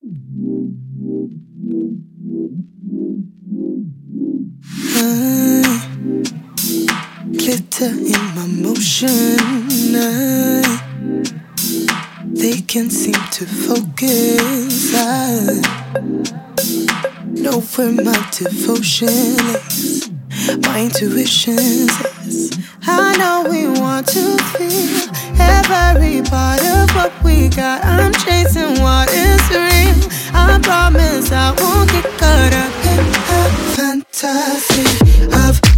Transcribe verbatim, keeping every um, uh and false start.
I glitter in my motion. I, they can't seem to focus. I know where my devotion is. My intuition says I know we want to feel every part of what we got. I'm chasing what is real. I promise I won't get caught up in a fantasy of